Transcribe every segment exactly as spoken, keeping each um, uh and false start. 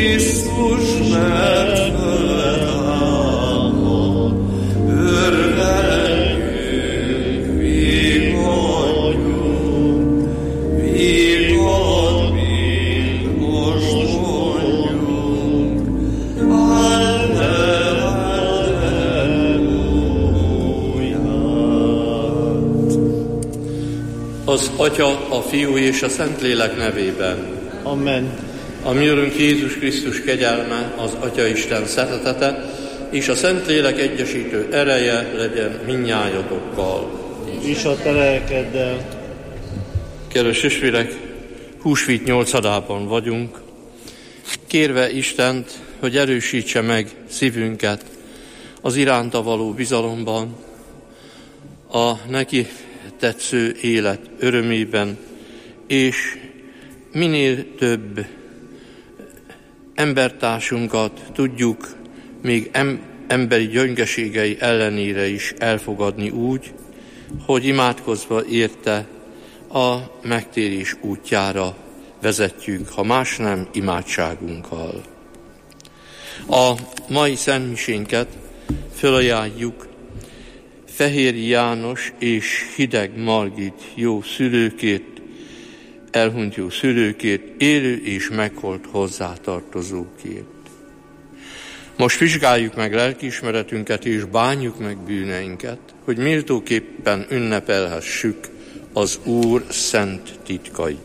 Krisztus, mert föltámad, örvendjünk, vigadjunk, vigad, mint most mondjunk. Az Atya, a Fiú és a Szentlélek nevében. Amen. A mi Urunk Jézus Krisztus kegyelme, az Atya Isten szeretete és a Szentlélek egyesítő ereje legyen mindnyájatokkal. És a te lelkeddel. Kedves testvérek, húsvét nyolcadában vagyunk, kérve Istent, hogy erősítse meg szívünket az iránta való bizalomban, a neki tetsző élet örömében, és minél több embertársunkat tudjuk még em- emberi gyöngeségei ellenére is elfogadni úgy, hogy imádkozva érte a megtérés útjára vezetjünk, ha más nem, imádságunkkal. A mai szentmisénket fölajánljuk Fehér János és Hideg Margit jó szülőkért, elhunyt jó szülőkért, élő és meghalt hozzátartozókért. Most vizsgáljuk meg lelkiismeretünket és bánjuk meg bűneinket, hogy méltóképpen ünnepelhessük az Úr szent titkait.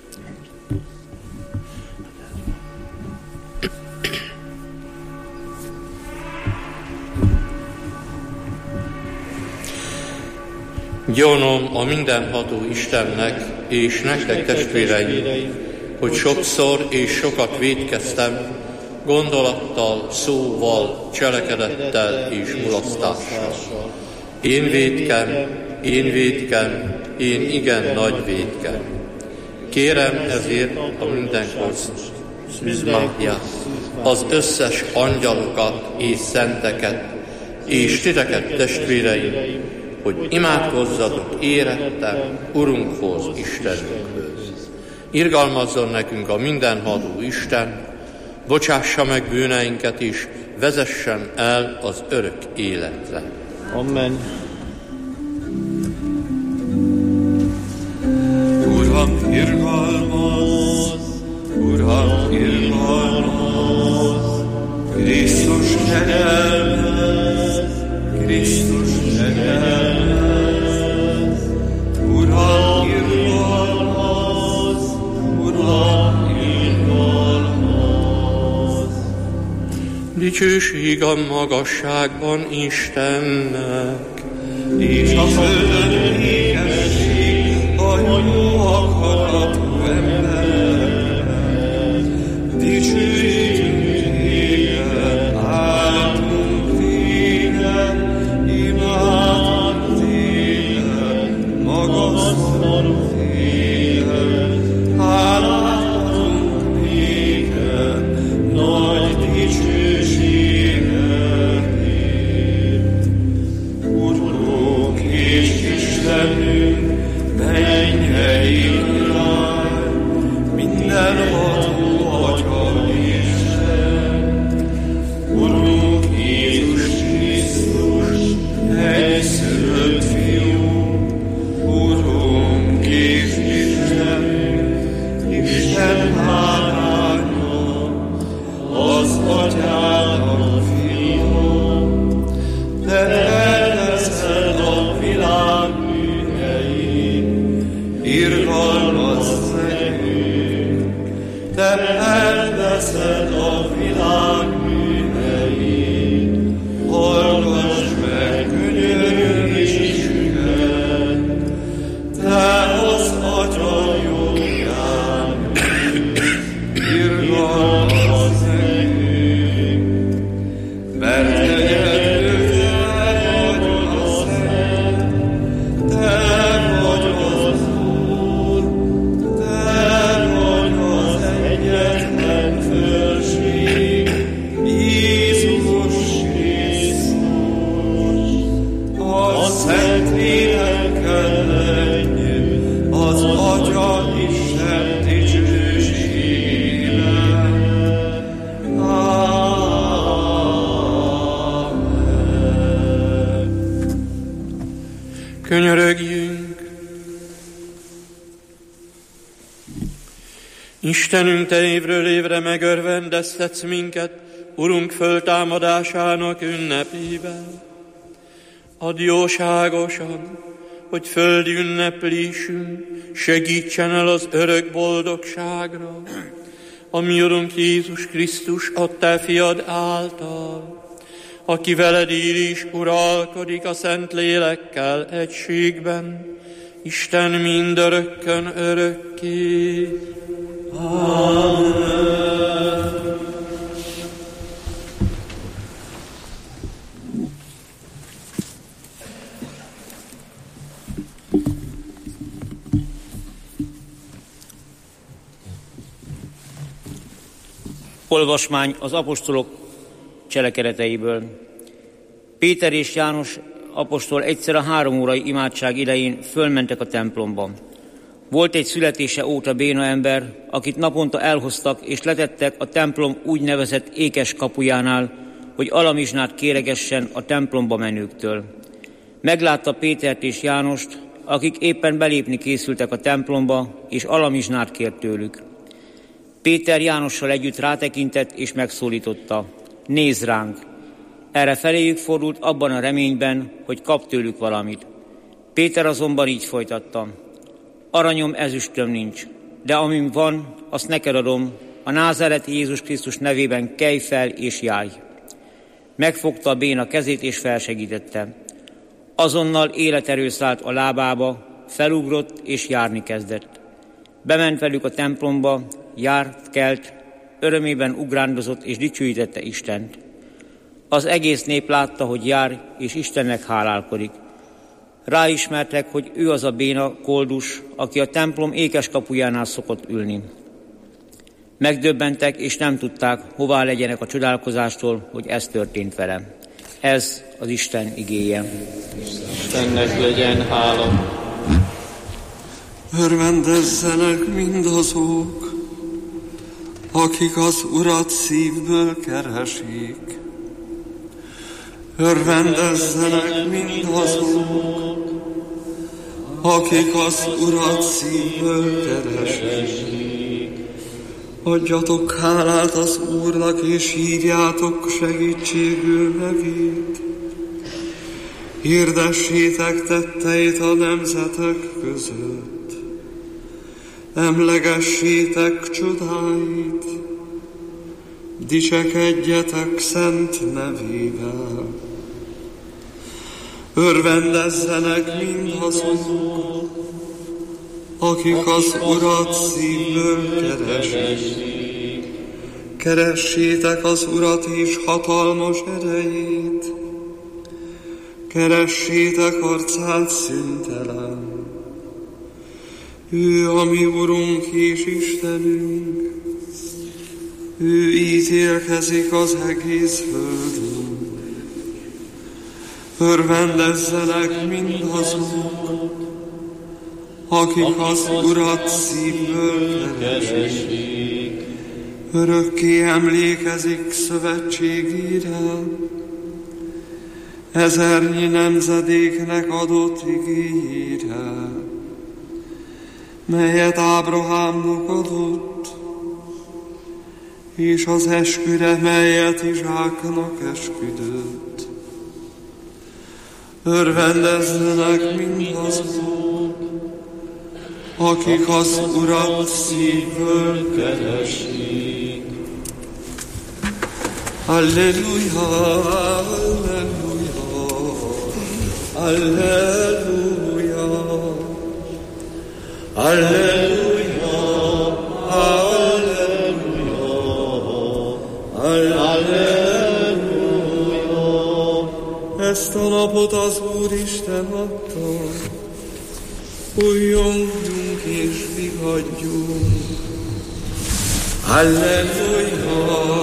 Gyanom a mindenható Istennek és nektek testvéreim, hogy sokszor és sokat vétkeztem, gondolattal, szóval, cselekedettel és mulasztással. Én vétkem, én vétkem, én igen nagy vétkem. Kérem ezért a mindenhoz bizmáját, az összes angyalokat és szenteket, és titeket testvéreim, hogy imádkozzatok érettem Urunkhoz, Istenünkhöz. Irgalmazzon nekünk a mindenható Isten, bocsássa meg bűneinket is, vezessen el az örök életre. Amen. Uram, irgalmaz, Uram, irgalmaz, Krisztus kegyelmez, Krisztus kegyelmez. Uram, irgalmaz, Uram, irgalmaz. Dicsőség a magasságban Istennek, És a földön ékesség a jó akaratú embernek. Dicsőítünk téged, áldunk téged, imádunk téged, magasztalunk téged, hálálunk téged, nagy dicsőségedért. Urunk és Istenünk, mennyei király, mindenható Atya Isten, Urunk Jézus Krisztus, egyszülött Fiú, Urunk és Istenünk, Isten báránya, az Atyának Fia, te elveszed a világ bűneit, irgalmazz nekünk, te elveszed a világ bűneit, hallgass meg könyörgésünket, te az Atya jobbján ülj, irgalmazz nekünk, mert egyedül te vagy a Szent, te vagy az Úr, te vagy az egyetlen fölség, Jézus Krisztus. Istenünk, Te évről évre megörvendeztetsz minket, Urunk föltámadásának ünnepében. Add jóságosan, hogy földi ünneplésünk segítsen el az örök boldogságra, ami Urunk Jézus Krisztus adta fiad által, aki veled él és uralkodik a Szentlélekkel egységben, Isten mindörökkön örökké. Amen. Olvasmány az apostolok cselekedeteiből. Péter és János apostol egyszer a három órai imádság idején fölmentek a templomba. Volt egy születése óta béna ember, akit naponta elhoztak és letettek a templom úgynevezett ékes kapujánál, hogy alamizsnát kéregessen a templomba menőktől. Meglátta Pétert és Jánost, akik éppen belépni készültek a templomba, és alamizsnát kért tőlük. Péter Jánossal együtt rátekintett és megszólította: nézz ránk! Erre feléjük fordult abban a reményben, hogy kap tőlük valamit. Péter azonban így folytatta: aranyom, ezüstöm nincs, de amim van, azt neked adom, a názáreti Jézus Krisztus nevében kelj fel és járj. Megfogta a béna kezét és felsegítette. Azonnal életerő szállt a lábába, felugrott és járni kezdett. Bement velük a templomba, járt, kelt, örömében ugrándozott és dicsőítette Istent. Az egész nép látta, hogy jár, és Istennek hálálkodik. Ráismertek, hogy ő az a béna koldus, aki a templom ékes kapujánál szokott ülni. Megdöbbentek, és nem tudták, hová legyenek a csodálkozástól, hogy ez történt vele. Ez az Isten igéje. Istennek legyen hála. Örvendezzenek mindazok, akik az Urat szívből keresik. Örvendezzenek mindazok, akik az Urat szívből keresik. Adjatok hálát az Úrnak, és hívjátok segítségül nevét. Hirdessétek tetteit a nemzetek között. Emlegessétek csodáit. Dicsekedjetek szent nevével. Örvendezzenek mindazok, akik az Urat szívből keresik. Keressétek az Urat és hatalmas erejét. Keressétek arcát szüntelen. Ő a mi Urunk és Istenünk. Ő ítélkezik az egész földön. Örvendezzenek mindazok, akik az Urat szívből keresik. Örökké emlékezik szövetségére, ezernyi nemzedéknek adott igéjére, melyet Ábrahámnak adott, és az esküre, melyet Izsáknak esküdött. Örvendezzenek mindazok, akik az Urat szívből keresik. Alleluja, alleluja, alleluja, alleluja, alleluja, alleluja. Ezt a napot az Úristen adta, újjongjunk és vigadjunk. Alleluja,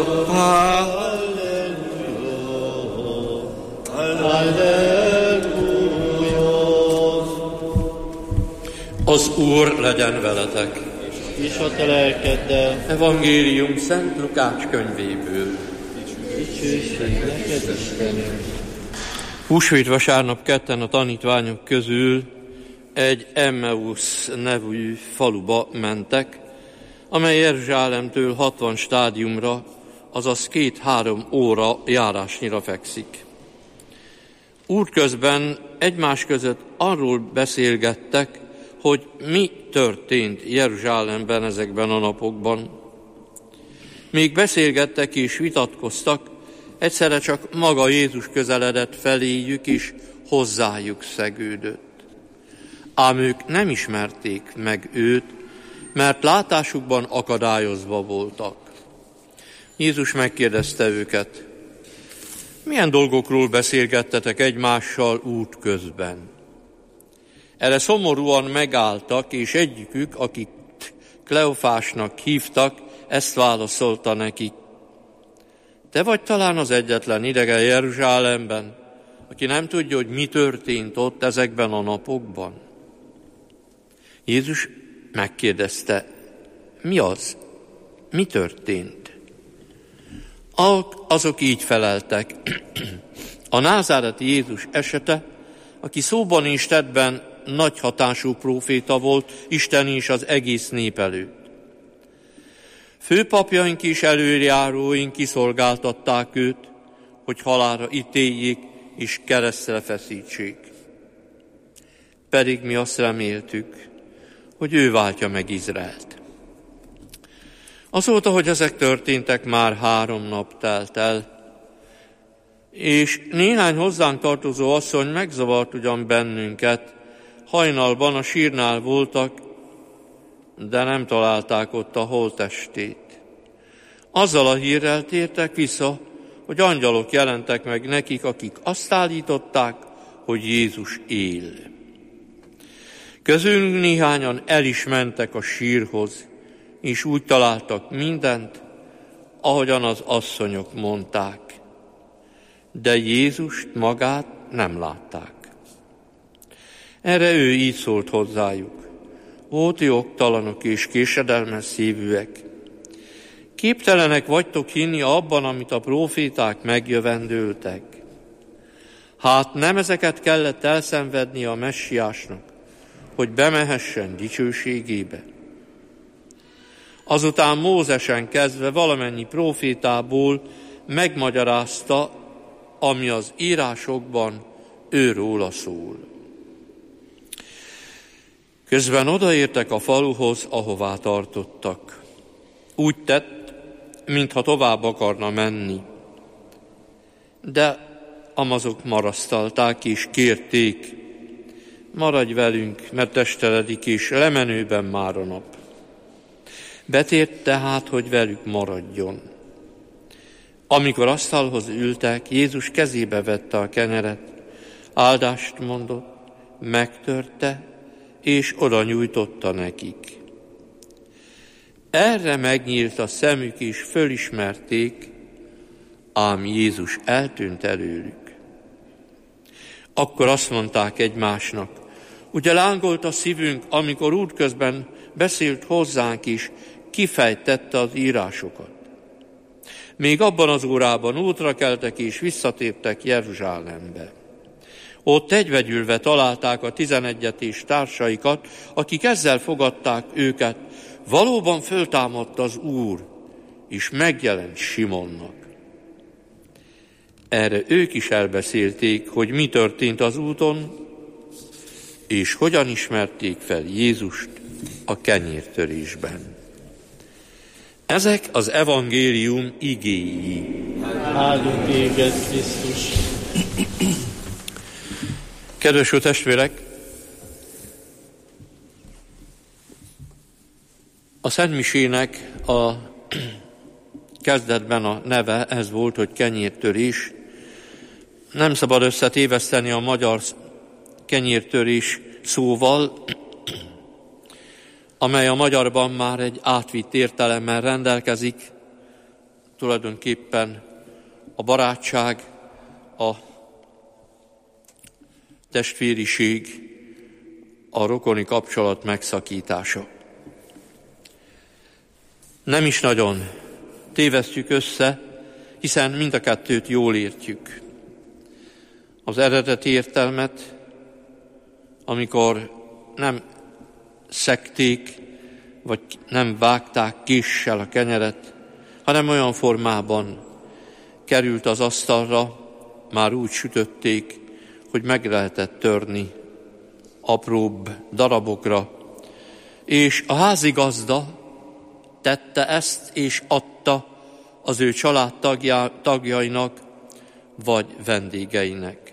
Az Úr legyen veletek. És a te lelkeddel. Evangélium Szent Lukács könyvéből. Dicsőség neked, Istenünk. Húsvét vasárnap ketten a tanítványok közül egy Emmaus nevű faluba mentek, amely Jeruzsálemtől hatvan stádiumra, azaz két-három óra járásnyira fekszik. Útközben egymás között arról beszélgettek, hogy mi történt Jeruzsálemben ezekben a napokban. Még beszélgettek és vitatkoztak, egyszerre csak maga Jézus közeledett feléjük és hozzájuk szegődött. Ám ők nem ismerték meg őt, mert látásukban akadályozva voltak. Jézus megkérdezte őket, milyen dolgokról beszélgettetek egymással út közben? Erre szomorúan megálltak, és egyikük, akit Kleofásnak hívtak, ezt válaszolta nekik. Te vagy talán az egyetlen idegen Jeruzsálemben, aki nem tudja, hogy mi történt ott ezekben a napokban? Jézus megkérdezte, mi az? Mi történt? Azok így feleltek. A názáreti Jézus esete, aki szóban és tettben nagy hatású próféta volt, Isten és az egész nép előtt. Főpapjaink és előjáróink kiszolgáltatták őt, hogy halálra ítéljék és keresztre feszítsék. Pedig mi azt reméltük, hogy ő váltja meg Izraelt. Azóta, hogy ezek történtek, már három nap telt el, és néhány hozzánk tartozó asszony megzavart ugyan bennünket, hajnalban a sírnál voltak, de nem találták ott a holttestét. Azzal a hírrel tértek vissza, hogy angyalok jelentek meg nekik, akik azt állították, hogy Jézus él. Közülünk néhányan el is mentek a sírhoz, és úgy találtak mindent, ahogyan az asszonyok mondták. De Jézust magát nem látták. Erre ő így szólt hozzájuk. Ó, ti oktalanok és késedelmes szívűek! Képtelenek vagytok hinni abban, amit a próféták megjövendőltek. Hát nem ezeket kellett elszenvedni a messiásnak, hogy bemehessen dicsőségébe. Azután Mózesen kezdve valamennyi prófétából megmagyarázta, ami az írásokban őróla szól. Közben odaértek a faluhoz, ahová tartottak. Úgy tett, mintha tovább akarna menni. De amazok marasztalták és kérték, maradj velünk, mert esteledik, és lemenőben már a nap. Betért tehát, hogy velük maradjon. Amikor asztalhoz ültek, Jézus kezébe vette a kenyeret, áldást mondott, megtörte, és oda nyújtotta nekik. Erre megnyílt a szemük, és fölismerték, ám Jézus eltűnt előlük. Akkor azt mondták egymásnak, ugye lángolt a szívünk, amikor útközben beszélt hozzánk is, kifejtette az írásokat. Még abban az órában útra keltek és visszatértek Jeruzsálembe. Ott egybegyűlve találták a tizenegyet és társaikat, akik ezzel fogadták őket. Valóban föltámadt az Úr, és megjelent Simonnak. Erre ők is elbeszélték, hogy mi történt az úton, és hogyan ismerték fel Jézust a kenyértörésben. Ezek az evangélium igéi. Áldunk téged, Krisztus! Kedves jó testvérek! A Szentmisének a kezdetben a neve ez volt, hogy kenyértörés. Nem szabad összetéveszteni a magyar kenyértörés szóval, amely a magyarban már egy átvitt értelemmel rendelkezik. Tulajdonképpen a barátság, a testvériség, a rokoni kapcsolat megszakítása. Nem is nagyon tévesztjük össze, hiszen mind a kettőt jól értjük. Az eredeti értelmet, amikor nem szekték, vagy nem vágták késsel a kenyeret, hanem olyan formában került az asztalra, már úgy sütötték, hogy meg lehetett törni apróbb darabokra. És a házigazda tette ezt, és adta az ő család tagjainak, vagy vendégeinek.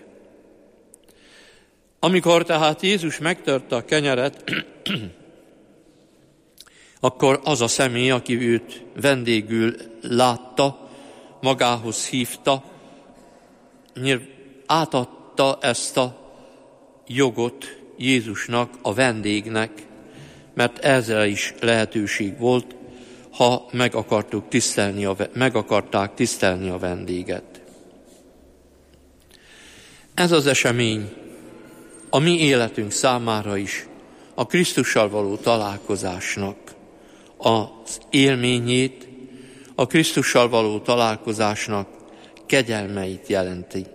Amikor tehát Jézus megtörte a kenyeret, akkor az a személy, aki őt vendégül látta, magához hívta, átadta ezt a jogot Jézusnak, a vendégnek, mert ezzel is lehetőség volt, ha meg, akartuk tisztelni a, meg akarták tisztelni a vendéget. Ez az esemény a mi életünk számára is a Krisztussal való találkozásnak az élményét, a Krisztussal való találkozásnak kegyelmeit jelenti.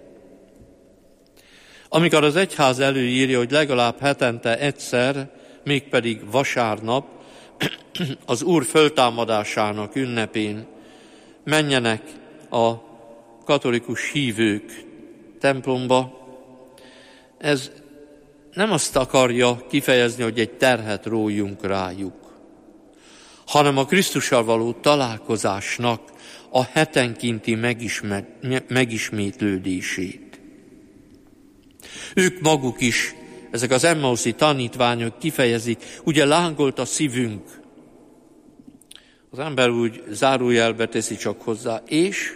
Amikor az egyház előírja, hogy legalább hetente egyszer, mégpedig vasárnap, az Úr föltámadásának ünnepén menjenek a katolikus hívők templomba, ez nem azt akarja kifejezni, hogy egy terhet rójunk rájuk, hanem a Krisztussal való találkozásnak a hetenkénti megismétlődését. Ők maguk is, ezek az emmauszi tanítványok kifejezik, ugye lángolt a szívünk. Az ember úgy zárójelbe teszi csak hozzá, és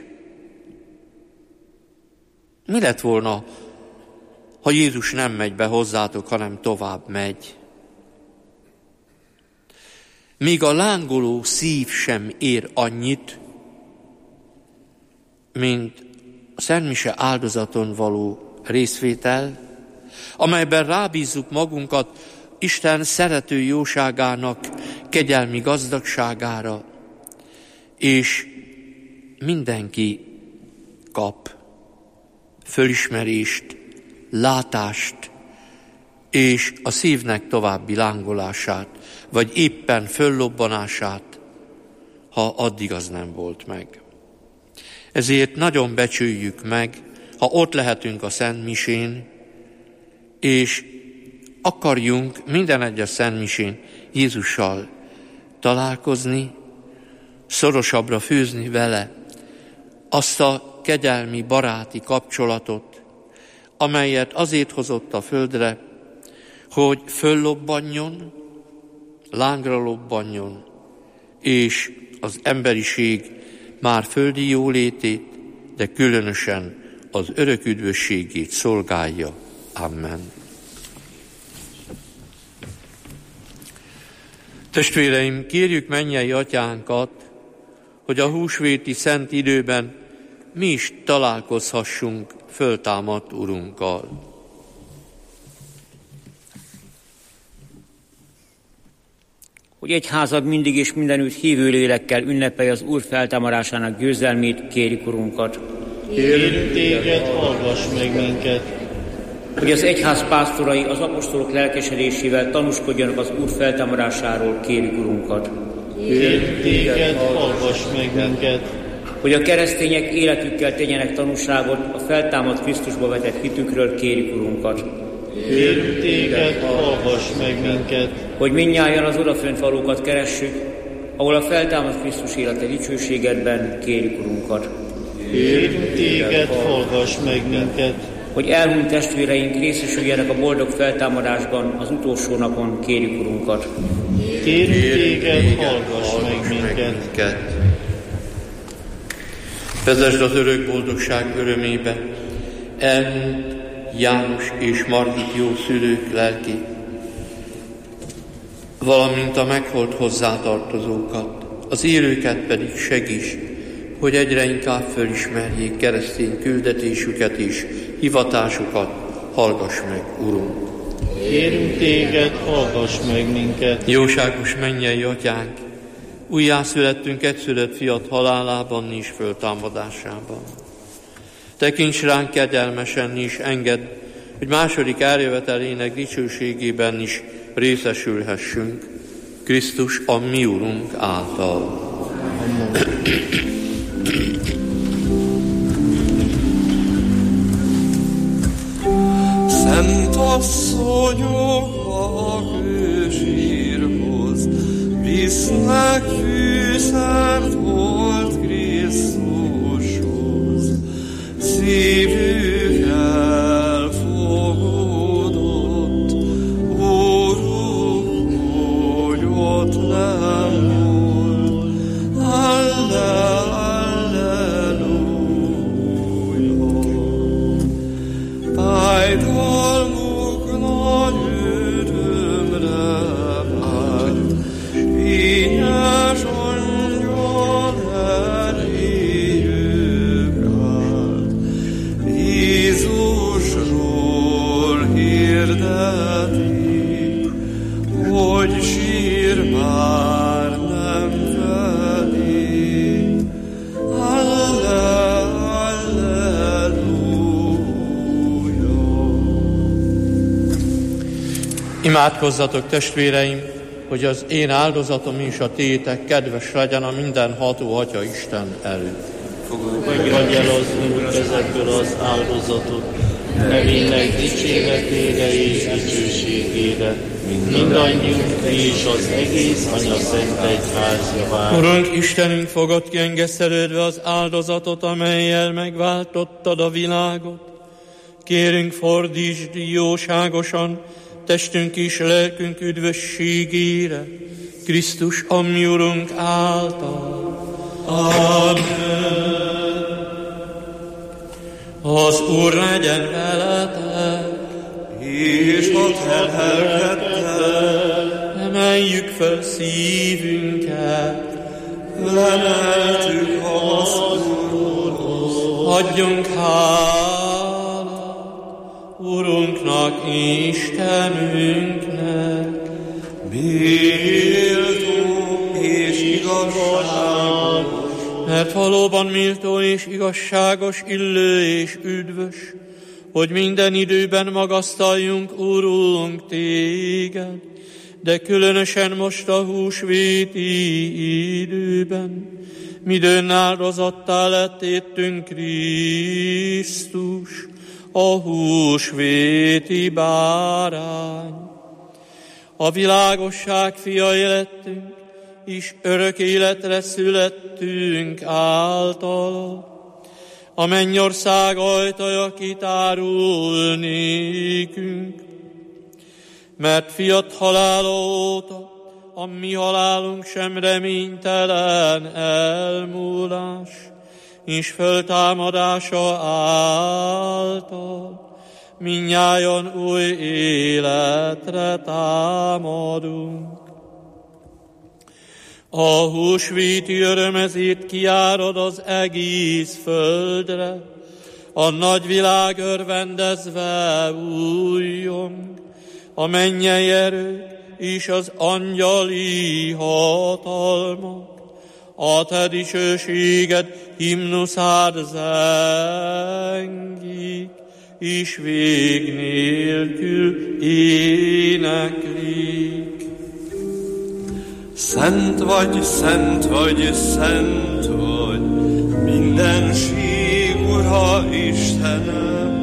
mi lett volna, ha Jézus nem megy be hozzátok, hanem tovább megy? Még a lángoló szív sem ér annyit, mint a szentmise áldozaton való részvétel, amelyben rábízzuk magunkat Isten szerető jóságának kegyelmi gazdagságára, és mindenki kap fölismerést, látást és a szívnek további lángolását, vagy éppen föllobbanását, ha addig az nem volt meg. Ezért nagyon becsüljük meg, ha ott lehetünk a szentmisén, és akarjunk minden egyes szentmisén Jézussal találkozni, szorosabbra fűzni vele azt a kegyelmi, baráti kapcsolatot, amelyet azért hozott a földre, hogy föllobbanjon, lángra lobbanjon, és az emberiség már földi jólétét, de különösen az örök üdvösségét szolgálja. Amen. Testvéreim, kérjük mennyei atyánkat, hogy a húsvéti szent időben mi is találkozhassunk föltámadt Urunkkal. Hogy egyházad mindig és mindenütt hívő lélekkel ünnepelj az Úr feltámadásának győzelmét, kérjük Urunkat. Kérjük téged, hallgass meg minket. Hogy az egyház pásztorai az apostolok lelkesedésével tanúskodjanak az Úr feltámadásáról, kérjük Urunkat. Kérjük téged, hallgass meg minket. Hogy a keresztények életükkel tegyenek tanúságot a feltámadt Krisztusba vetett hitükről, kérjük Urunkat. Kérjük téged, hallgass meg minket. Hogy mindnyájan az odafönt valókat keressük, ahol a feltámadt Krisztus élete dicsőségedben, kérjük Urunkat. Kérjük téged, hallgass meg minket. Hogy elhunyt testvéreink részesüljenek a boldog feltámadásban az utolsó napon, kérjük Urunkat. Kérjük téged, hallgass meg minket. Vezesd az örök boldogság örömébe elhunyt János és Margit jó szülők lelkét, valamint a meghalt hozzátartozókat, az élőket pedig segíts, hogy egyre inkább fölismerjék keresztény küldetésüket és hivatásukat. Hallgass meg, Urunk! Kérünk téged, hallgass meg minket! Jóságos mennyei atyánk, újjászülettünk egyszülött fiat halálában és föltámadásában. Tekints ránk kegyelmesen is, engedd, hogy második eljövetelének dicsőségében is részesülhessünk. Krisztus a mi Urunk által. Szent asszonyok a kősírhoz visznek fűszert volt Krisztushoz. Szívük elfogódott, Úrunk, hogy ott nem volt. Alle, alleluja. Fájdalmuk nagy örömre vált, fényes angyal eléjük állt. Jézusról hirdetik, hogy sír már nem fedik. Alle, Imádkozzatok, testvéreim, hogy az én áldozatom és a tétek kedves legyen a mindenható Atya Isten előtt. Fogadj el az Úr ezekből az áldozatot, nevének dicséretére és dicsőségére, mindannyiunk és az egész Anya Szent Egyház javára. Urunk, Istenünk, fogad ki engesztelődve az áldozatot, amellyel megváltottad a világot. Kérünk, fordítsd jóságosan testünk és lelkünk üdvösségére, Krisztus a mi Urunk által. Amen. Az Úr legyen veletek, és a te lelkeddel. Emeljük fel szívünket, Lemeltük az Úrhoz. adjunk hálát Urunknak, Istenünknek. Méltó és igazságos, Mert valóban méltó és igazságos, illő és üdvös, hogy minden időben magasztaljunk, Urunk, téged, de különösen most a húsvéti időben, midőn áldozattá lett értünk Krisztus, a húsvéti bárány. A világosság fiai lettünk, és örök életre születtünk általa. A mennyország ajtaja kitárul nékünk, mert fiat halála óta a mi halálunk sem reménytelen elmúlás, és föltámadása által mindnyájan új életre támadunk. A húsvéti öröm ezért kiárad az egész földre, a nagyvilág örvendezve újjong, a mennyei erők és az angyali hatalmak, a te dicsőséged himnuszád zengik, és vég nélkül éneklik. Szent vagy, szent vagy, szent vagy, mindenség Ura Istenem.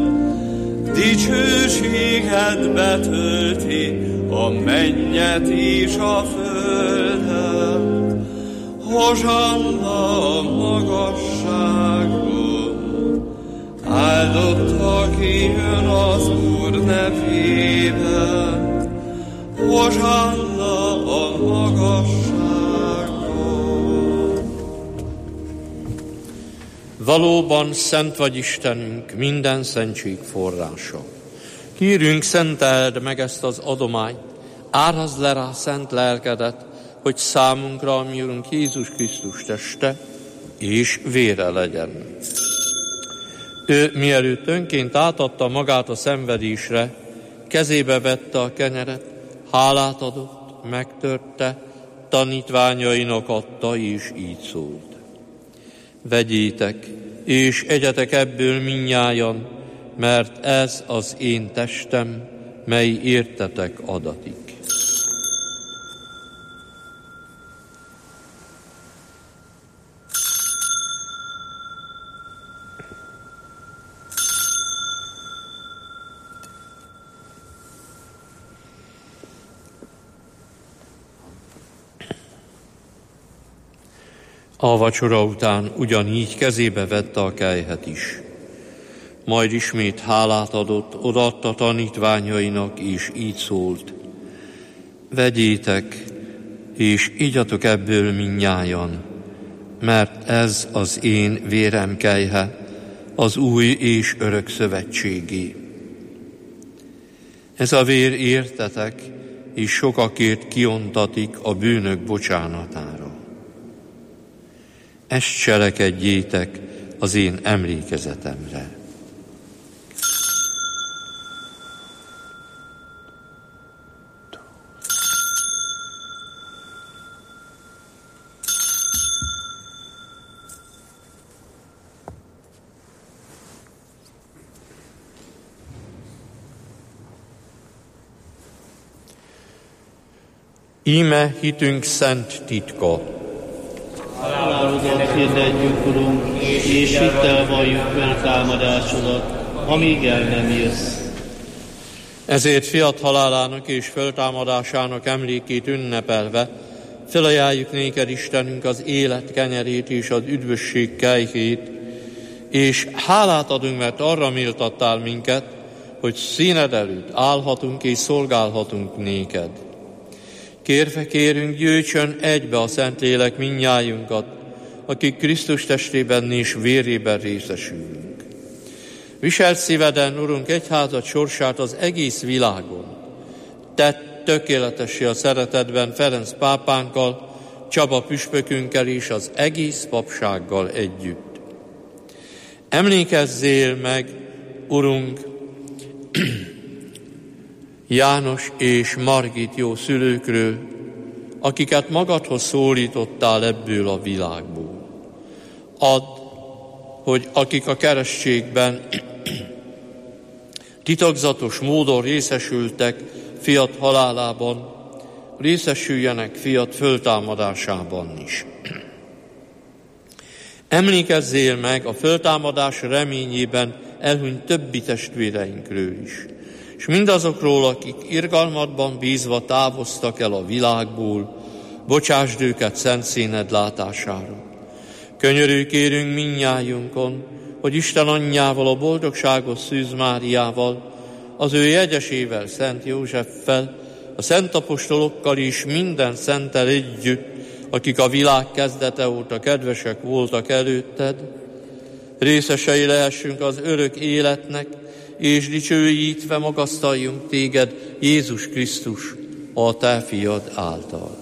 Dicsőséged betölti a mennyet és a földet. Hozsanna a magasságban, áldott, aki jön az Úr nevében. Hozsanna a magasságban. Valóban szent vagy Istenünk, minden szentség forrása. Kérünk, szenteld meg ezt az adományt, árazd le rá szent lelkedet, hogy számunkra a mi Urunk Jézus Krisztus teste és vére legyen. Ő mielőtt önként átadta magát a szenvedésre, kezébe vette a kenyeret, hálát adott, megtörte, tanítványainak adta, és így szólt. Vegyétek, és egyetek ebből mindnyájan, mert ez az én testem, mely értetek adatik. A vacsora után ugyanígy kezébe vette a kelyhet is. Majd ismét hálát adott, odaadta tanítványainak, és így szólt: vegyétek, és igyatok ebből mindnyájan, mert ez az én vérem kelyhe, az új és örök szövetségé. Ez a vér értetek, és sokakért kiontatik a bűnök bocsánatára. Ezt cselekedjétek az én emlékezetemre. Íme hitünk szent titka. Halálodat hirdetjük, Urunk, és hittel valljuk feltámadásodat, amíg el nem jössz. Ezért fiat halálának és föltámadásának emlékét ünnepelve felajánljuk néked, Istenünk, az élet kenyerét és az üdvösség kejhét, és hálát adunk, mert arra méltattál minket, hogy színed előtt állhatunk és szolgálhatunk néked. Kérve kérünk, gyűjtsön egybe a Szentlélek mindnyájunkat, akik Krisztus testében és vérében részesülünk. Viselt szíveden, Urunk, egyházad sorsát az egész világon. Tedd tökéletessé a szeretetben Ferenc pápánkkal, Csaba püspökünkkel és az egész papsággal együtt. Emlékezzél meg, Urunk, János és Margit jó szülőkről, akiket magadhoz szólítottál ebből a világból. Add, hogy akik a keresztségben titokzatos módon részesültek fiat halálában, részesüljenek fiat föltámadásában is. Emlékezzél meg a föltámadás reményében elhunyt többi testvéreinkről is, és mindazokról, akik irgalmadban bízva távoztak el a világból, bocsásd őket szent színed látására. Könyörülj kérünk mindnyájunkon, hogy Isten anyjával, a boldogságos Szűz Máriával, az ő jegyesével, Szent Józseffel, a szent apostolokkal és minden szenttel együtt, akik a világ kezdete óta kedvesek voltak előtted, részesei lehessünk az örök életnek, és dicsőítve magasztaljunk téged, Jézus Krisztus, a te fiad által.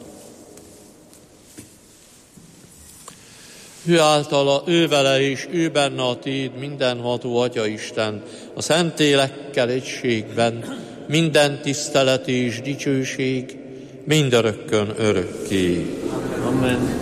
Ő általa, ő vele és ő benne a téd mindenható Atya Isten, a Szentlélekkel egységben, minden tisztelet és dicsőség, mindörökkön örökké. Amen.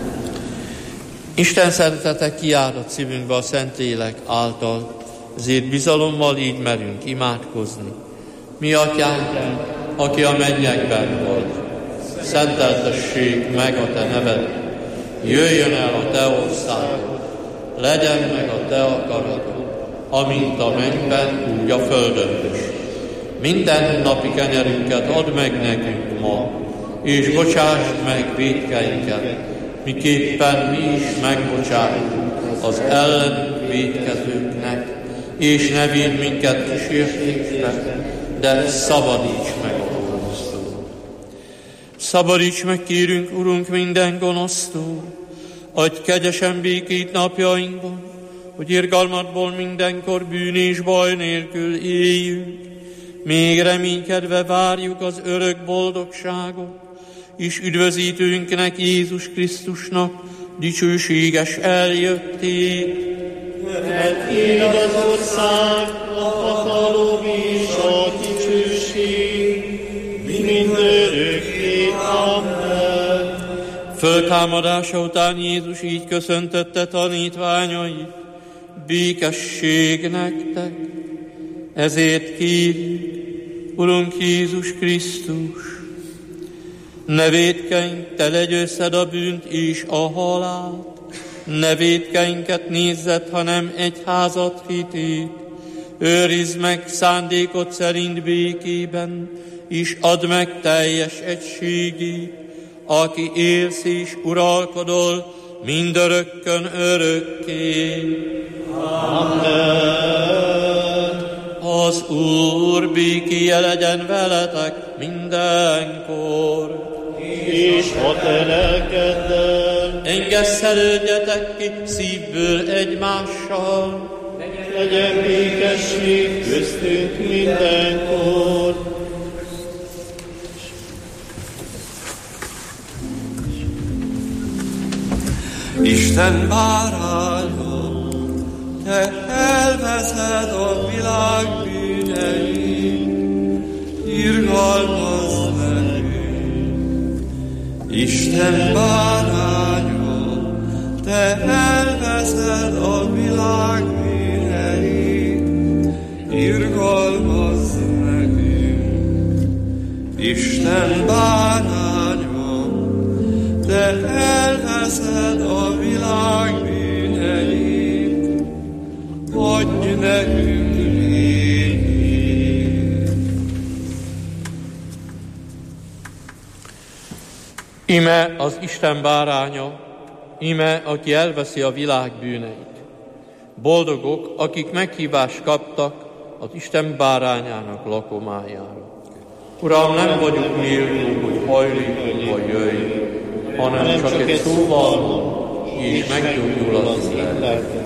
Isten szeretete kiárat szívünkbe a Szentlélek által, ezért bizalommal így merünk imádkozni. Mi Atyánk, aki a mennyekben vagy, szenteltessék meg a te neved, jöjjön el a te országod, legyen meg a te akaratod, amint a mennyben, úgy a földön is. Minden napi kenyerünket add meg nekünk ma, és bocsásd meg vétkeinket, miképpen mi is megbocsátunk az ellenünk vétkezőknek, és ne védd minket kísértésbe, de szabadíts meg a gonosztól. Szabadíts meg, kérünk, Urunk, minden gonosztól, adj kegyesen békét napjainkban, hogy irgalmadból mindenkor bűn és baj nélkül éljünk, még reménykedve várjuk az örök boldogságot, és üdvözítőnknek, Jézus Krisztusnak dicsőséges eljöttét. Mert én az ország, a hatalom és a dicsőség, mindörökké. Amen. Föltámadása után Jézus így köszöntötte tanítványait: békesség nektek, ezért kérjük, Urunk Jézus Krisztus, ne vétkeink, te legyőzted a bűnt és a halált, ne vétkeinket nézzed, hanem egyházat hitét, őrizd meg szándékod szerint békében, és add meg teljes egységét, aki élsz és uralkodol mindörökkön örökké. Amen. Az Úr békéje legyen veletek mindenkor. És a te lelkeddel Engesszelődjetek ki szívből egymással. legyen békesség köztünk mindenkor. Isten báránya, te elveszed a világ bűneit, irgalmazz nekünk. Isten báránya, te elveszed a világ bűneit, irgalmazz nekünk. Isten báránya, te elveszed a világ bűneit, adj nekünk békét. Ime az Isten báránya, ime, aki elveszi a világ bűneit. Boldogok, akik meghívást kaptak az Isten bárányának lakomájára. Uram, nem vagyunk méltók, hogy hajlékunkba jöjj, hanem csak egy szóval, és meggyógyul az lelkem.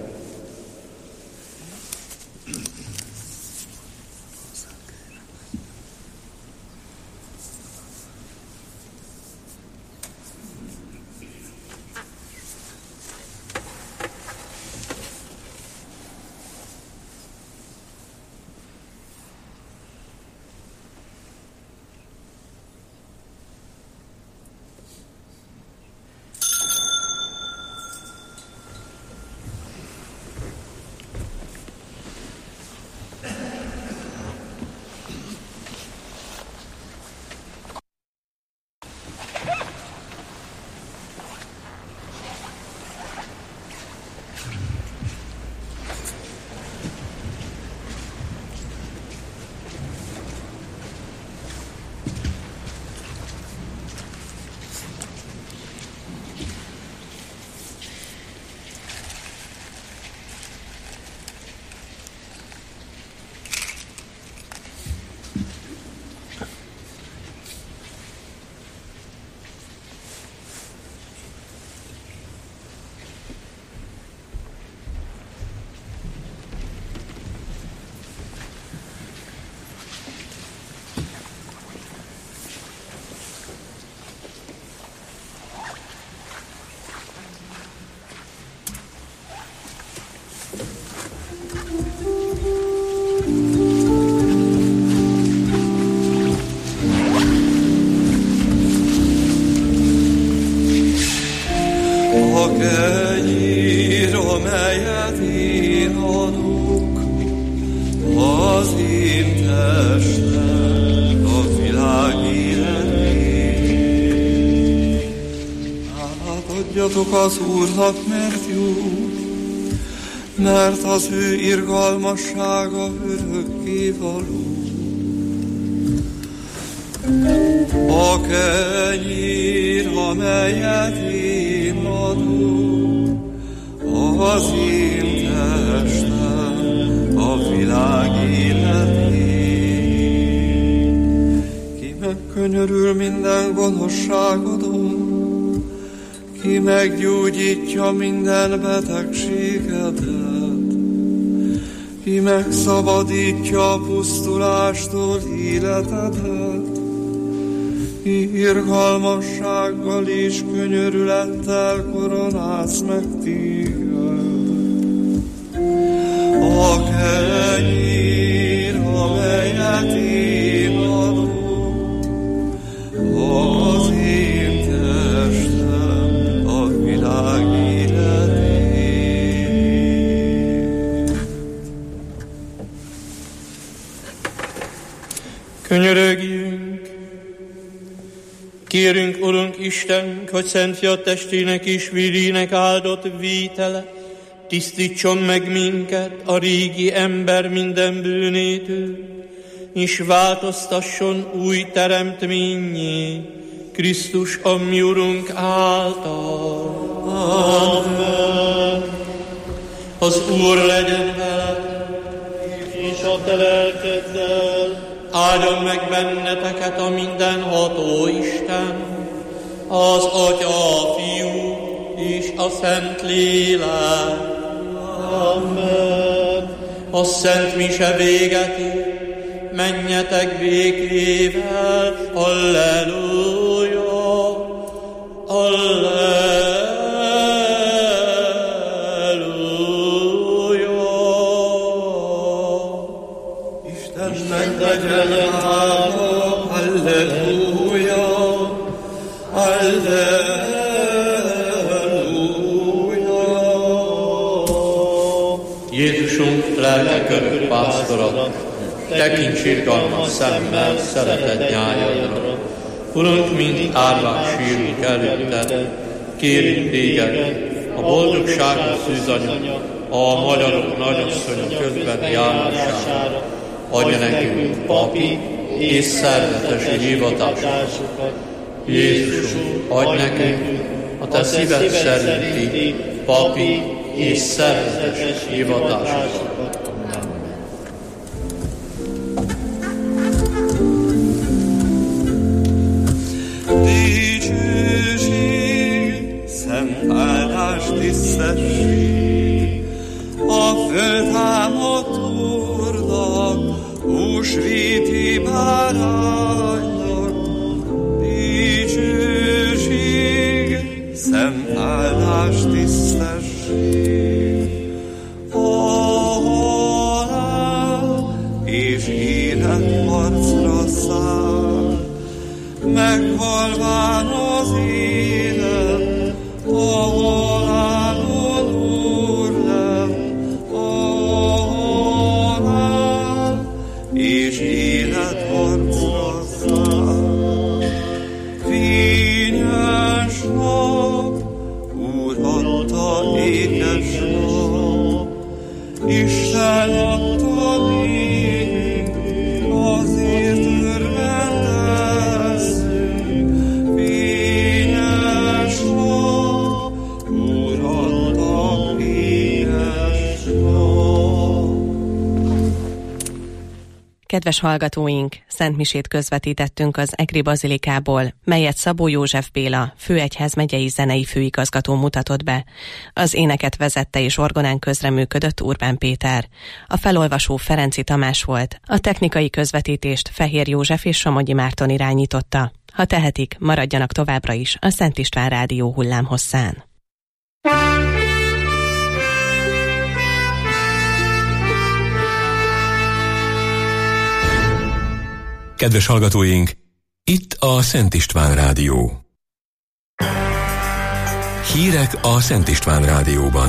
kenyér, amelyet én adok, az én testem, a világ életé. Hálát adjatok az Úrnak, mert jó, mert az ő irgalmassága örökkévaló. A kenyér, amelyet én adok, az én testem, a világ életé. Ki megkönyörül minden gonoszságodon, ki meggyógyítja minden betegségedet, ki megszabadítja a pusztulástól életedet, ki irgalmassággal és könyörülettel koronálsz meg téged. A kenyér, amelyet én adok, az én testem, a világ életé. Könyörögjünk! Kérünk, Urunk Isten, hogy szent fia testének és vérének áldott vétele tisztítson meg minket a régi ember minden bűnétől, és változtasson új teremtménnyé Krisztus, a mi Urunk által. Amen. Az Úr legyen veled, És a te lelkeddel, áldjon meg benneteket a mindenható Isten, az Atya, a Fiú és a Szent Lélek. Amen. A Szent Mise véget ér, menjetek békével, halleluja, halleluja. Istennek legyen hála, halleluja, halleluja. Jézusunk, lelke körök pásztora, tekints irgalmas szemmel szeretett nyájadra. Urunk, mint árvák sírunk előtted, kérünk téged, a boldogságos szűzanya, a magyarok nagyasszonya közben járására, adja nekünk papi és szerzetesi hivatásokat. Jézusunk, adj nekünk a te szíved szerinti papi és szerzetes hivatásokat. Dicsőség, szent áldás, tisztesség, a föltámadt Úrnak, húsvéti báránynak. Dicsőség, szent áldás, tisztesség, a halál és élet harcra száll, meghalván az élet, a halálon Úr lett, a halál és élet harcra száll. Fényes nap, Úr adta ékes nap, Isten adta nékünk, azért örvendezzünk. Fényes nap, Úr adta ékes nap. Kedves hallgatóink, szentmisét közvetítettünk az Egri Bazilikából, melyet Szabó József Béla, főegyházmegyei zenei főigazgató mutatott be. Az éneket vezette és orgonán közreműködött Urbán Péter. A felolvasó Ferenci Tamás volt, a technikai közvetítést Fehér József és Somogyi Márton irányította. Ha tehetik, maradjanak továbbra is a Szent István Rádió hullámhosszán. Kedves hallgatóink, itt a Szent István Rádió. Hírek a Szent István Rádióban.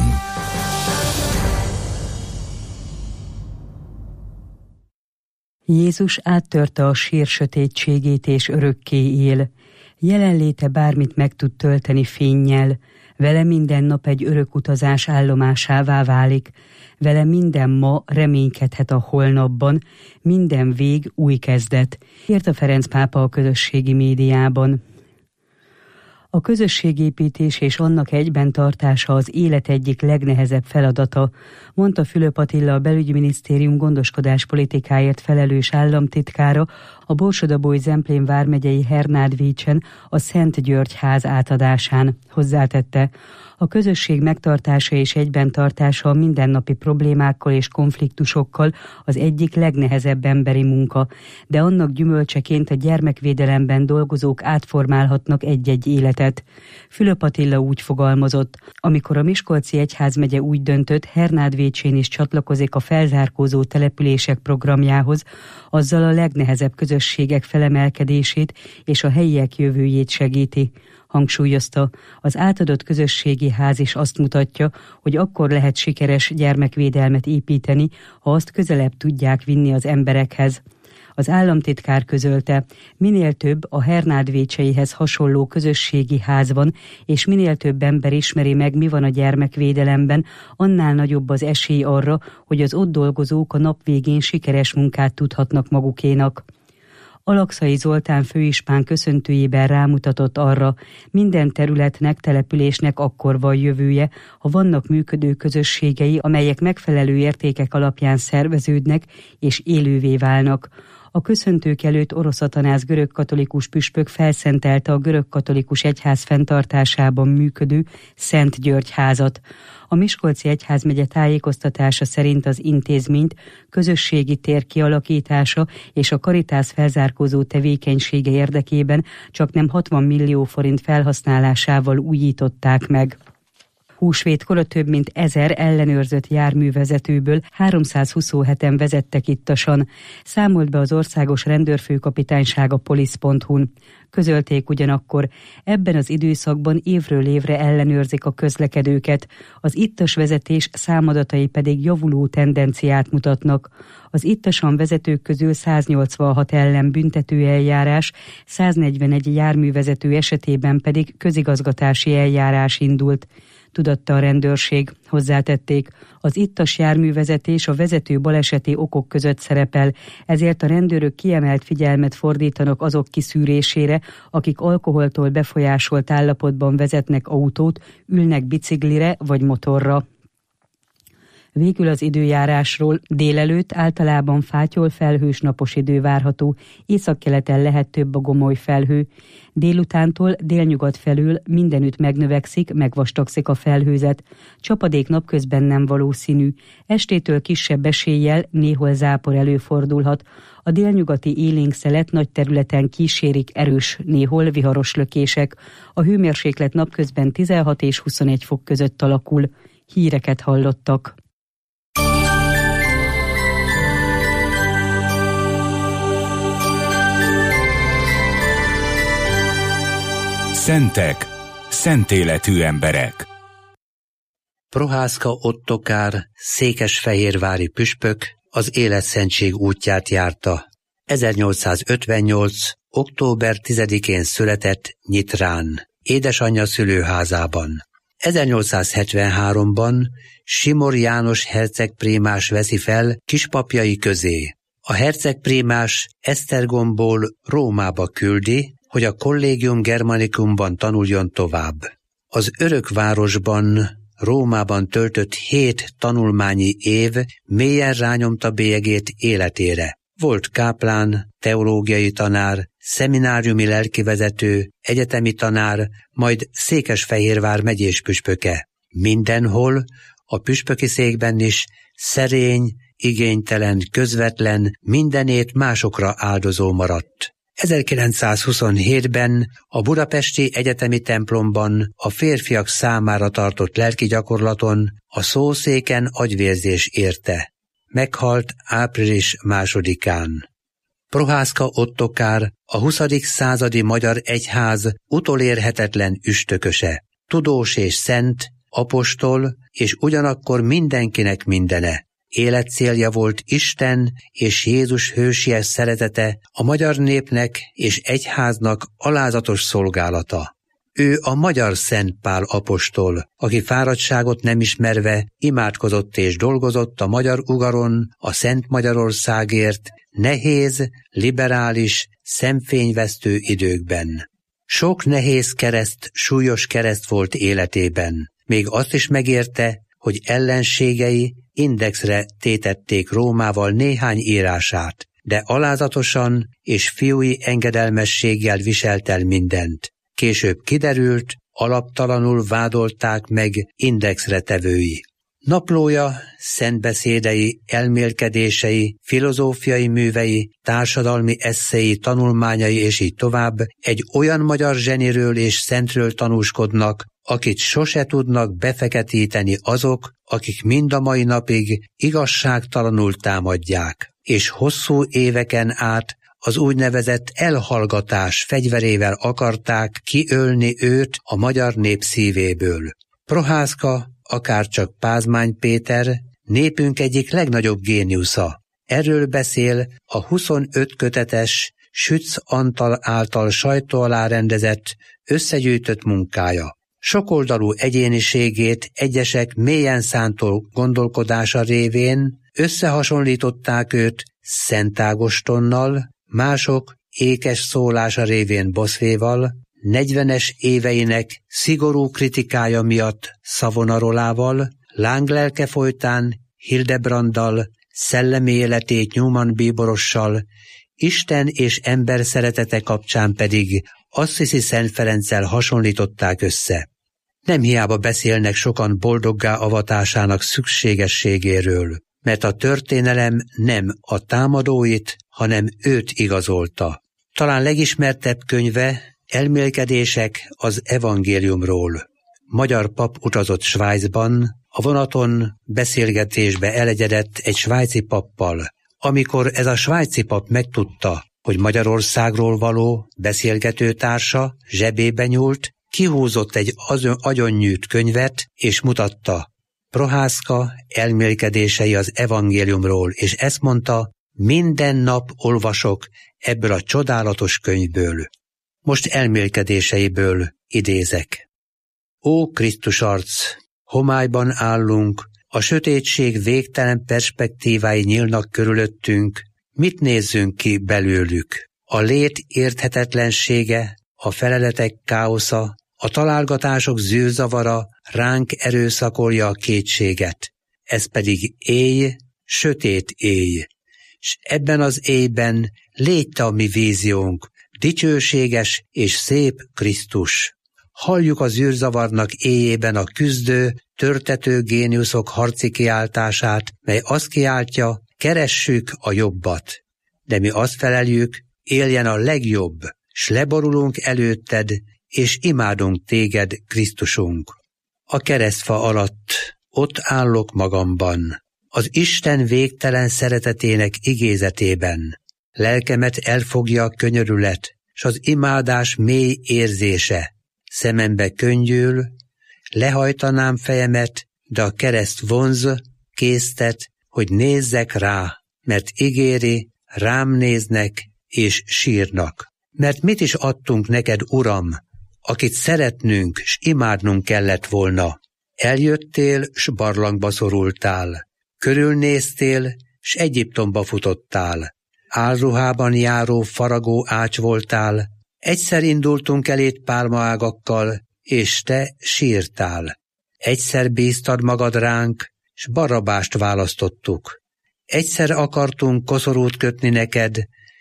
Jézus áttörte a sír sötétségét és örökké él. Jelenléte bármit meg tud tölteni fénnyel. Vele minden nap egy örök utazás állomásává válik. Vele minden ma reménykedhet a holnapban, minden vég új kezdet, írta Ferenc pápa a közösségi médiában. A közösségépítés és annak egyben tartása az élet egyik legnehezebb feladata, mondta Fülöp Attila, a belügyminisztérium gondoskodás politikáért felelős államtitkára a Borsod-Abaúj-Zemplén vármegyei Hernádvécsen a Szent György ház átadásán. Hozzátette, a közösség megtartása és egyben tartása a mindennapi problémákkal és konfliktusokkal az egyik legnehezebb emberi munka, de annak gyümölcseként a gyermekvédelemben dolgozók átformálhatnak egy-egy életet. Fülöp Attila úgy fogalmazott, amikor a Miskolci Egyházmegye úgy döntött, Hernádvécsén is csatlakozik a felzárkózó települések programjához, azzal a legnehezebb közösségek felemelkedését és a helyiek jövőjét segíti. Hangsúlyozta, az átadott közösségi ház is azt mutatja, hogy akkor lehet sikeres gyermekvédelmet építeni, ha azt közelebb tudják vinni az emberekhez. Az államtitkár közölte, minél több a Hernádvécseihez hasonló közösségi ház van, és minél több ember ismeri meg, mi van a gyermekvédelemben, annál nagyobb az esély arra, hogy az ott dolgozók a nap végén sikeres munkát tudhatnak magukénak. Alakszai Zoltán főispán köszöntőjében rámutatott arra, minden területnek, településnek akkor van jövője, ha vannak működő közösségei, amelyek megfelelő értékek alapján szerveződnek és élővé válnak. A köszöntők előtt Orosz Atanász görögkatolikus püspök felszentelte a görögkatolikus egyház fenntartásában működő Szent György házat. A Miskolci Egyházmegye tájékoztatása szerint az intézményt közösségi tér kialakítása és a Karitász felzárkózó tevékenysége érdekében csaknem hatvan millió forint felhasználásával újították meg. Húsvétkor a több mint ezer ellenőrzött járművezetőből háromszázhuszonheten vezettek ittasan, számolt be az Országos Rendőrfőkapitányság a polisz pont hu-n. Közölték ugyanakkor, ebben az időszakban évről évre ellenőrzik a közlekedőket, az ittas vezetés számadatai pedig javuló tendenciát mutatnak. Az ittasan vezetők közül száznyolcvanhat ellen büntetőeljárás, száznegyvenegy járművezető esetében pedig közigazgatási eljárás indult. Tudatta a rendőrség, hozzátették, az ittas járművezetés a vezető baleseti okok között szerepel, ezért a rendőrök kiemelt figyelmet fordítanak azok kiszűrésére, akik alkoholtól befolyásolt állapotban vezetnek autót, ülnek biciklire vagy motorra. Végül az időjárásról: délelőtt általában fátyol felhős napos idő várható, északkeleten lehet több a gomoly felhő. Délutántól délnyugat felül mindenütt megnövekszik, megvastagszik a felhőzet. Csapadék napközben nem valószínű. Estétől kisebb eséllyel néhol zápor előfordulhat. A délnyugati élénk szelet nagy területen kísérik erős, néhol viharos lökések. A hőmérséklet napközben tizenhat és huszonegy fok között alakul. Híreket hallottak. Szentek, szentéletű emberek. Prohászka Ottokár, székesfehérvári püspök az életszentség útját járta. ezernyolcszázötvennyolc. október tizedikén született Nyitrán, édesanyja szülőházában. ezernyolcszázhetvenháromban Simor János hercegprímás veszi fel kispapjai közé. A hercegprímás Esztergomból Rómába küldi, hogy a Collegium Germanicumban tanuljon tovább. Az örökvárosban, Rómában töltött hét tanulmányi év mélyen rányomta bélyegét életére. Volt káplán, teológiai tanár, szemináriumi lelkivezető, egyetemi tanár, majd Székesfehérvár megyés püspöke. Mindenhol, a püspöki székben is szerény, igénytelen, közvetlen, mindenét másokra áldozó maradt. ezerkilencszázhuszonhétben a budapesti egyetemi templomban a férfiak számára tartott lelki gyakorlaton a szószéken agyvérzés érte. Meghalt április másodikán. Prohászka Ottokár a huszadik századi magyar egyház utolérhetetlen üstököse, tudós és szent, apostol, és ugyanakkor mindenkinek mindene. Életcélja volt Isten és Jézus hősies szeretete, a magyar népnek és egyháznak alázatos szolgálata. Ő a magyar Szent Pál apostol, aki fáradtságot nem ismerve imádkozott és dolgozott a magyar ugaron, a Szent Magyarországért, nehéz, liberális, szemfényvesztő időkben. Sok nehéz kereszt, súlyos kereszt volt életében. Még azt is megérte, hogy ellenségei indexre tétették Rómával néhány írását, de alázatosan és fiúi engedelmességgel viselt el mindent. Később kiderült, alaptalanul vádolták meg indexre tevői. Naplója, szentbeszédei, elmélkedései, filozófiai művei, társadalmi esszei, tanulmányai és így tovább egy olyan magyar zseniről és szentről tanúskodnak, akit sose tudnak befeketíteni azok, akik mind a mai napig igazságtalanul támadják, és hosszú éveken át az úgynevezett elhallgatás fegyverével akarták kiölni őt a magyar nép szívéből. Prohászka, akárcsak Pázmány Péter, népünk egyik legnagyobb géniusza. Erről beszél a huszonöt kötetes Sütz Antal által sajtó alá rendezett, összegyűjtött munkája. Sokoldalú egyéniségét egyesek mélyen szántó gondolkodása révén összehasonlították őt Szent Ágostonnal, mások ékes szólása révén Boswellval, negyvenes éveinek szigorú kritikája miatt Savonarolával, lánglelke folytán Hildebranddal, szellemi életét Newman bíborossal, Isten és ember szeretete kapcsán pedig Assisi Szent Ferenccel hasonlították össze. Nem hiába beszélnek sokan boldoggá avatásának szükségességéről, mert a történelem nem a támadóit, hanem őt igazolta. Talán legismertebb könyve Elmélkedések az evangéliumról. Magyar pap utazott Svájcban, a vonaton beszélgetésbe elegyedett egy svájci pappal. Amikor ez a svájci pap megtudta, hogy Magyarországról való beszélgetőtársa zsebébe nyúlt, kihúzott egy agyonnyűjt könyvet, és mutatta. Prohászka elmélkedései az evangéliumról, és ezt mondta, minden nap olvasok ebből a csodálatos könyvből. Most elmélkedéseiből idézek. Ó Krisztus arc, homályban állunk, a sötétség végtelen perspektívái nyílnak körülöttünk, mit nézzünk ki belőlük? A lét érthetetlensége, a feleletek káosza, a találgatások zűrzavara ránk erőszakolja a kétséget. Ez pedig éj, sötét éj. S ebben az éjben légy te a mi víziónk, dicsőséges és szép Krisztus. Halljuk az űrzavarnak éjében a küzdő, törtető géniuszok harci kiáltását, mely azt kiáltja, keressük a jobbat. De mi azt feleljük, éljen a legjobb, s leborulunk előtted, és imádunk téged, Krisztusunk. A keresztfa alatt ott állok magamban, az Isten végtelen szeretetének igézetében. Lelkemet elfogja a könyörület, s az imádás mély érzése. Szemembe könnyül, lehajtanám fejemet, de a kereszt vonz, késztet, hogy nézzek rá, mert ígéri, rám néznek és sírnak. Mert mit is adtunk neked, Uram, akit szeretnünk s imádnunk kellett volna? Eljöttél, s barlangba szorultál, körülnéztél, s Egyiptomba futottál. Álruhában járó faragó ács voltál, egyszer indultunk eléd pálmaágakkal, és te sírtál. Egyszer bíztad magad ránk, s Barabást választottuk. Egyszer akartunk koszorút kötni neked,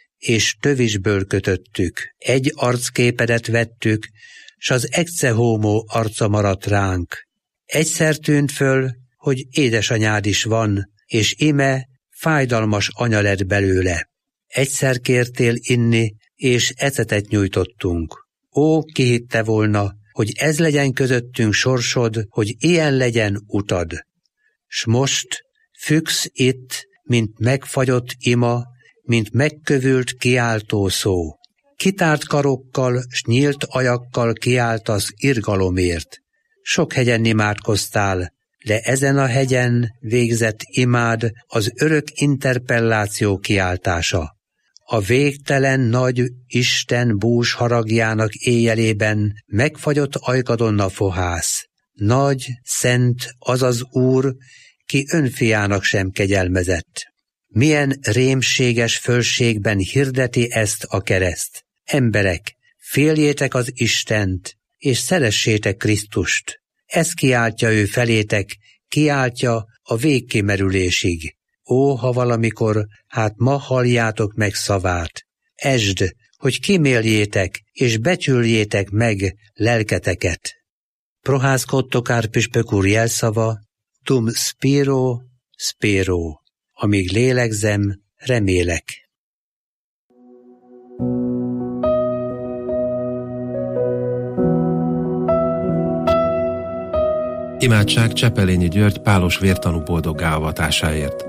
és tövisből kötöttük. Egy arcképedet vettük, s az ecce homo arca maradt ránk. Egyszer tűnt föl, hogy édesanyád is van, és ime fájdalmas anya lett belőle. Egyszer kértél inni, és ecetet nyújtottunk. Ó, ki hitte volna, hogy ez legyen közöttünk sorsod, hogy ilyen legyen utad. S most függsz itt, mint megfagyott ima, mint megkövült kiáltó szó. Kitárt karokkal s nyílt ajakkal kiáltasz irgalomért. Sok hegyen imádkoztál, de ezen a hegyen végzett imád az örök interpelláció kiáltása. A végtelen nagy Isten bús haragjának éjjelében megfagyott ajkadonna fohász. Nagy, szent az az Úr, ki önfiának sem kegyelmezett. Milyen rémséges fölségben hirdeti ezt a kereszt. Emberek, féljétek az Istent, és szeressétek Krisztust. Ez kiáltja ő felétek, kiáltja a végkimerülésig. Ó, ha valamikor, hát ma halljátok meg szavát. Esd, hogy kiméljétek, és becsüljétek meg lelketeket. Prohászka Ottokár püspök úr jelszava, tum spiro, spero. Amíg lélegzem, remélek. Imádság Csepelényi György pálos vértanú boldoggá avatásáért.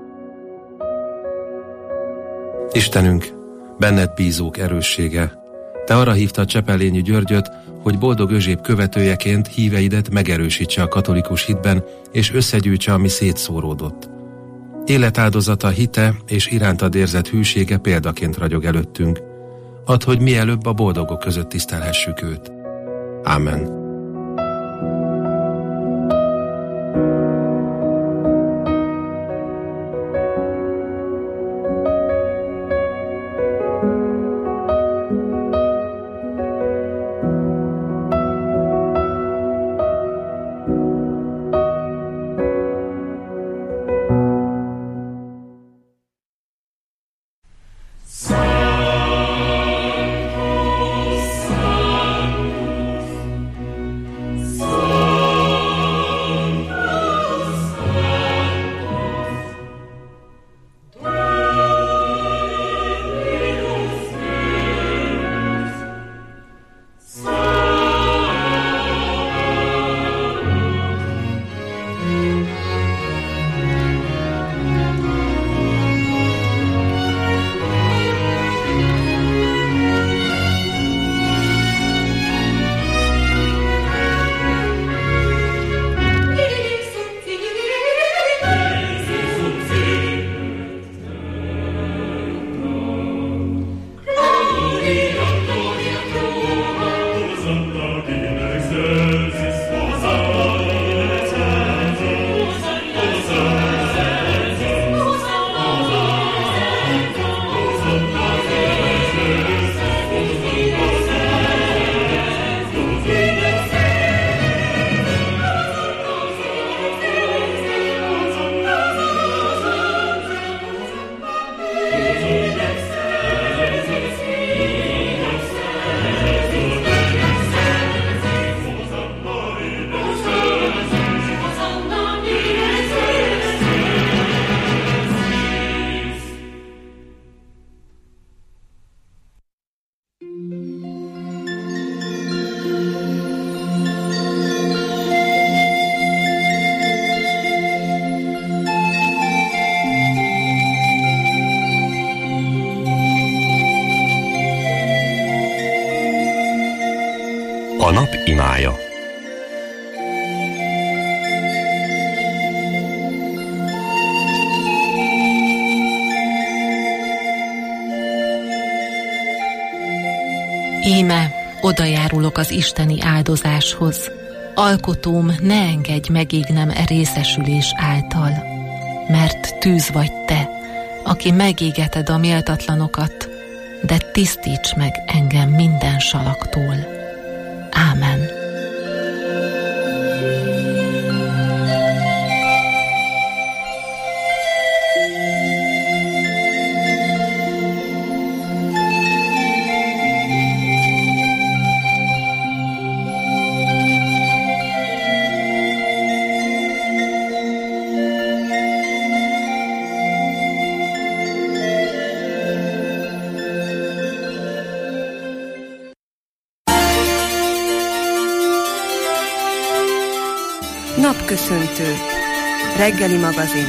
Istenünk, benned bízók erőssége, te arra hívtad Csepelényi Györgyöt, hogy boldog özséb követőjeként híveidet megerősítse a katolikus hitben, és összegyűjtse, ami szétszóródott. Életáldozata, hite és irántad érzett hűsége példaként ragyog előttünk. Add, hogy mielőbb a boldogok között tisztelhessük őt. Ámen. imája. Íme, odajárulok az isteni áldozáshoz. Alkotóm, ne engedj megégnem e részesülés által, mert tűz vagy te, aki megégeted a méltatlanokat, de tisztíts meg engem minden salaktól. Ámen. Napköszöntő. Reggeli magazin.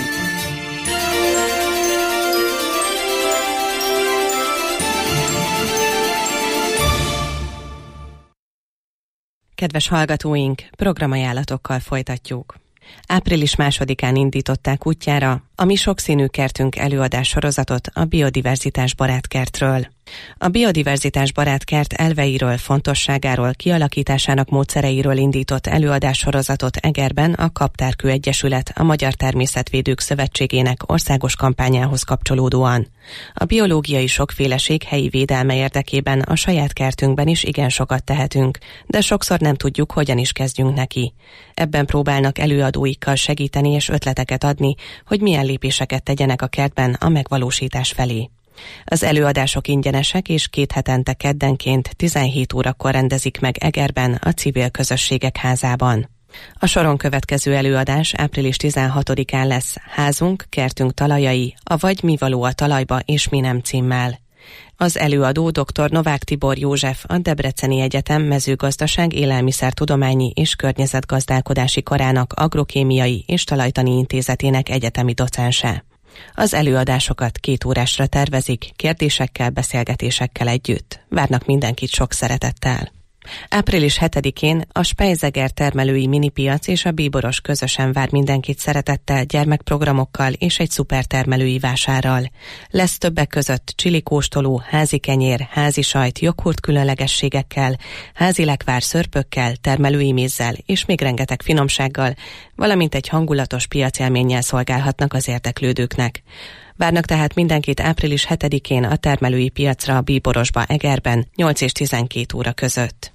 Kedves hallgatóink, programajánlatokkal folytatjuk. Április másodikán indították útjára a Mi sokszínű kertünk előadás sorozatot a biodiverzitás barát kertről. A biodiverzitás barát kert elveiről, fontosságáról, kialakításának módszereiről indított előadás sorozatot Egerben a Kaptárkő Egyesület, a Magyar Természetvédők Szövetségének országos kampányához kapcsolódóan. A biológiai sokféleség helyi védelme érdekében a saját kertünkben is igen sokat tehetünk, de sokszor nem tudjuk, hogyan is kezdjünk neki. Ebben próbálnak előadóikkal segíteni és ötleteket adni, hogy milyen lépéseket tegyenek a kertben a megvalósítás felé. Az előadások ingyenesek, és két hetente keddenként tizenhét órakor rendezik meg Egerben a Civil Közösségek Házában. A soron következő előadás április tizenhatodikán lesz Házunk, kertünk talajai, a Vagy mi való a talajba és mi nem címmel. Az előadó dr. Novák Tibor József, a Debreceni Egyetem mezőgazdaság, élelmiszertudományi és környezetgazdálkodási karának agrokémiai és talajtani intézetének egyetemi docense. Az előadásokat két órásra tervezik, kérdésekkel, beszélgetésekkel együtt. Várnak mindenkit sok szeretettel. április hetedikén a Spejzeger termelői minipiac és a Bíboros közösen vár mindenkit szeretettel, gyermekprogramokkal és egy szupertermelői vásárral. Lesz többek között csilikóstoló, házi kenyér, házi sajt, joghurt különlegességekkel, házi lekvár szörpökkel, termelői mézzel és még rengeteg finomsággal, valamint egy hangulatos piacélménnyel szolgálhatnak az érdeklődőknek. Várnak tehát mindenkit április hetedikén a termelői piacra a Bíborosba Egerben nyolc és tizenkét óra között.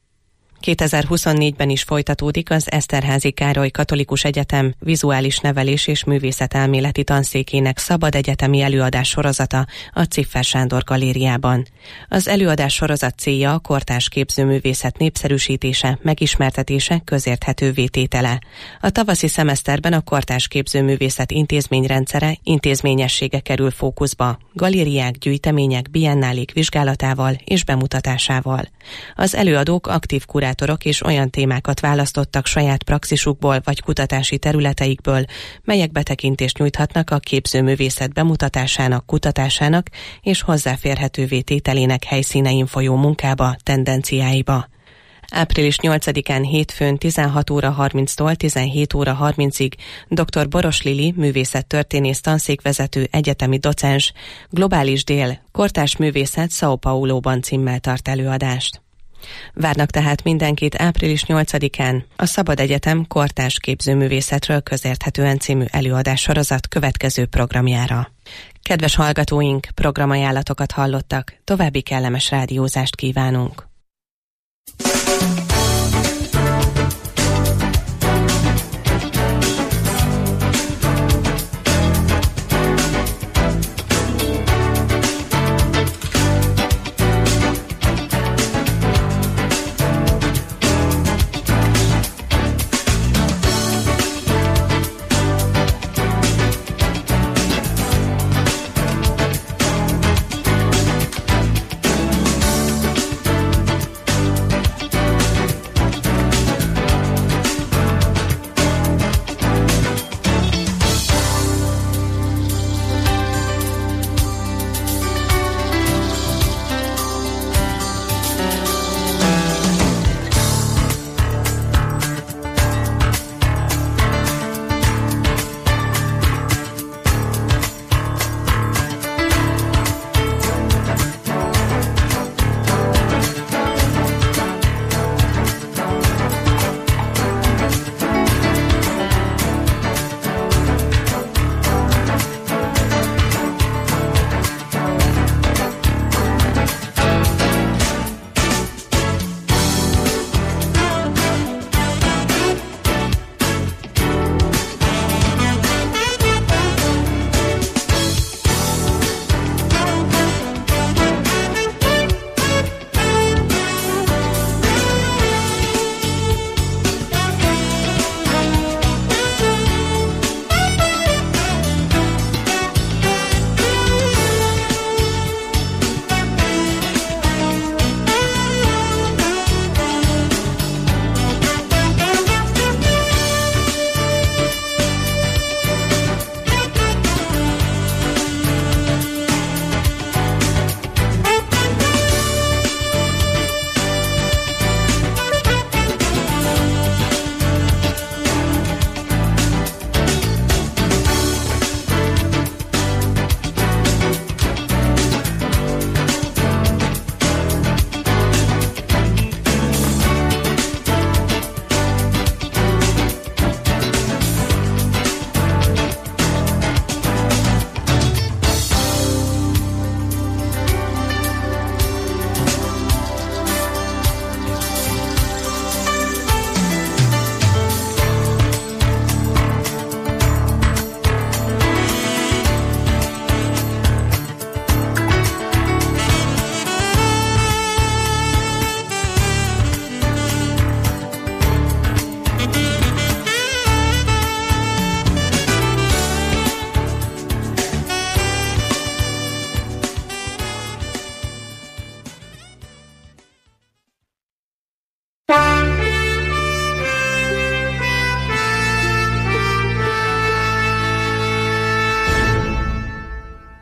kétezer-huszonnégyben is folytatódik az Eszterházy Károly Katolikus Egyetem vizuális nevelés és művészetelméleti tanszékének szabad egyetemi előadás sorozata a Ciffer Sándor Galériában. Az előadás sorozat célja a kortárs képzőművészet népszerűsítése, megismertetése, közérthetővé tétele. A tavaszi szemeszterben a kortárs képzőművészet intézményrendszere, intézményessége kerül fókuszba, galériák, gyűjtemények, biennálék vizsgálatával és bemutatásával. Az előadók aktív kurátorok és olyan témákat választottak saját praxisukból vagy kutatási területeikből, melyek betekintést nyújthatnak a képzőművészet bemutatásának, kutatásának és hozzáférhetővé tételének helyszínein folyó munkába, tendenciáiba. április nyolcadikán hétfőn tizenhat óra harminctól tizenhét óra harmincig dr. Boros Lili, művészettörténész tanszékvezető, egyetemi docens, Globális Dél, kortárs művészet São Paulo-ban címmel tart előadást. Várnak tehát mindenkit április nyolcadikán a Szabad Egyetem kortárs képzőművészetről közérthetően című előadás sorozat következő programjára. Kedves hallgatóink, programajánlatokat hallottak, további kellemes rádiózást kívánunk.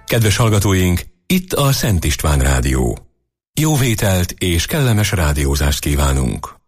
Kedves hallgatóink, itt a Szent István Rádió. Jó vételt és kellemes rádiózást kívánunk!